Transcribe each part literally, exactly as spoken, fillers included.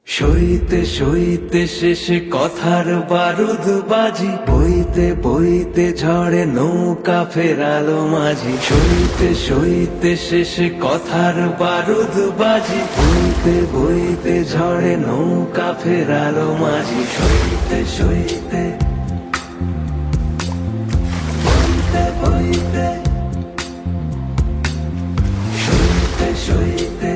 সইতে সইতে শেষে কথার বারুদ বাজি, বইতে বইতে ঝড়ে নৌকা ফেরালো মাঝি। সইতে সইতে শেষে কথার বারুদ বাজি, বইতে বইতে ঝড়ে নৌকা ফেরালো মাঝি। সইতে সইতে বইতে বইতে সইতে সইতে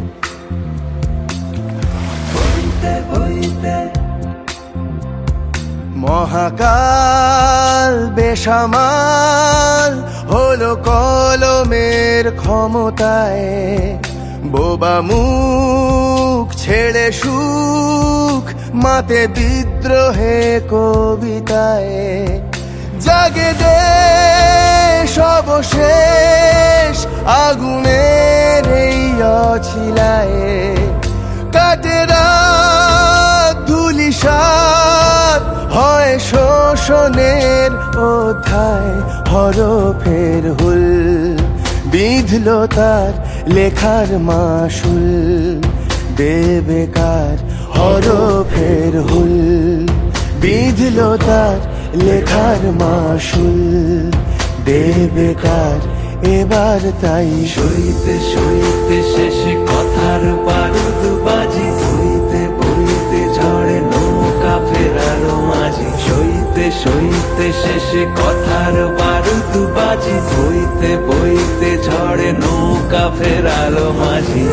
মহাকাল বেসামাল হলো কলমের ক্ষমতায়, বোবা মুখ ছেড়ে সুখ মাতে বিদ্রোহে কবিতায়। জাগে দেশ অবশেষ আগুনের এই অছিলায়, কাটে রাত ধূলিসাৎ হয় শোষণের অধ্যায়। হরফের হুল বিঁধল তার লেখার মাসুল, বেবেকার হরফের হুল বিঁধল তার লেখার মাসুল, বেবেকার এবার তাই। সইতে সইতে শেষে কথার বারুদ বাজি, বইতে বইতে ঝড়ে নৌকা ফেরালো মাঝি। সইতে সইতে শেষে কথার বারুদ বাজি, বইতে বইতে ঝড়ে নৌকা ফেরালো মাঝি।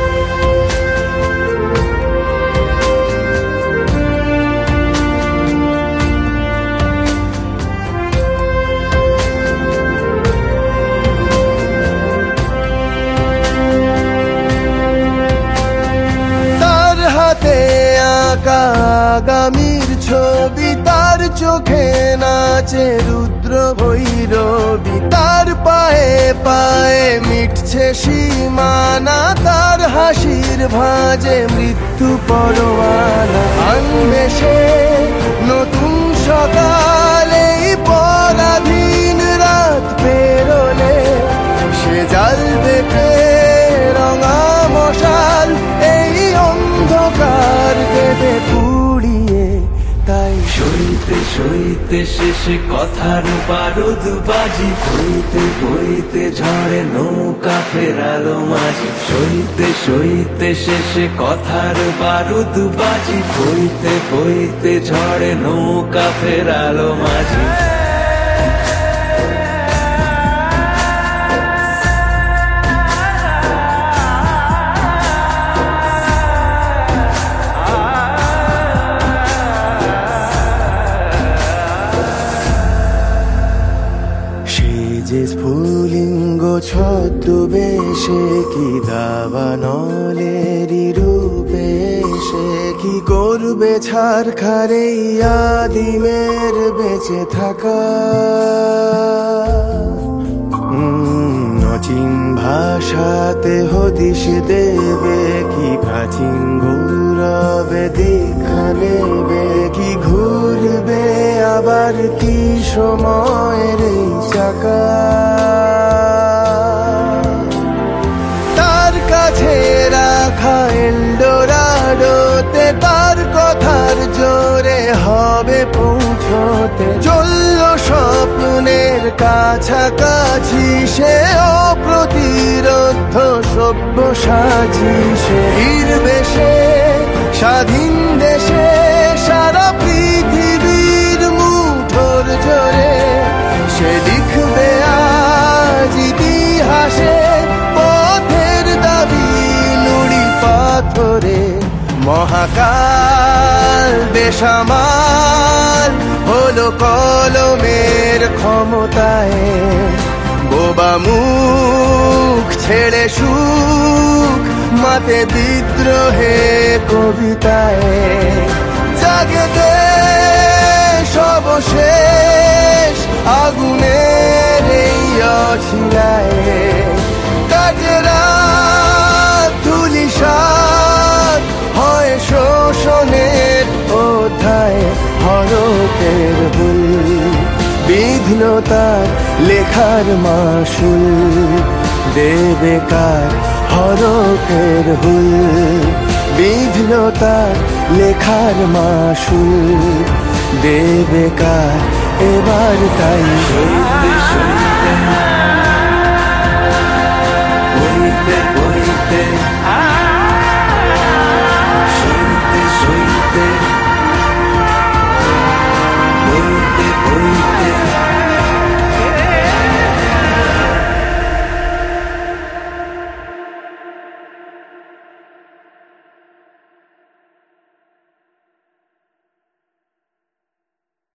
আগামীর ছবি, তার চোখে নাচে রুদ্র ভৈরবী, তার পায়ে পায়ে মিটছে সীমানা, তার হাসির ভাঁজে মৃত্যু পরোয়ানা। আনবে সে নতুন সকালে পরাধীন রাত পেরোলে, সে জ্বালবে রঙা মশাল এই অন্ধকার দেবে পুড়িয়ে তাই। সইতে সইতে শেষে কথার বারুদ বাজি, বইতে বইতে ঝড়ে নৌকা ফেরালো মাঝি। সইতে সইতে শেষে কথার বারুদ বাজি, বইতে বইতে ঝড়ে নৌকা ফেরালো মাঝি। যে স্ফুলিঙ্গ ছদ্মবেশে কি দাবানলেরই রূপে, সে কি করবে ছাড় খারে আদিমের বেঁচে থাকা। অচিন ভাষাতে হদিশ দেবে কি প্রাচীন গৌরবে দীক্ষা নেবে, কি ঘুরবে আবার কি সময়ের চাকা। তার কাছে রাখা এলডোরাডোতে তার কথার জোরে হবে পৌঁছতে, চলল স্বপ্নের কাছাকাছি সে অপ্রতিরোধ সভ্য সাজি। সে ফিরবে সে স্বাধীন দেশে সারা পৃথিবীর মুঠোর জোরে, সে লিখবে আজ ইতিহাসে পথের দাবি নুড়ি পাথরে। মহাকাল বেসামাল হলো কলমের ক্ষমতায়, বোবা মুখ ছেড়ে সুখ মাতে বিদ্রোহে কবিতায়। জাগে দেশ অবশেষ আগুনের এই অছিলায়, কাটে রাত ধূলিসাৎ হয় শোষণের অধ্যায়। হরফের হুল বিঘ্ন তার লেখার মাসুল, দেবেকার হরফের হুল বিঘ্ন ছিল তার লেখার মাসুল দেবে কার এবার তাই সইতে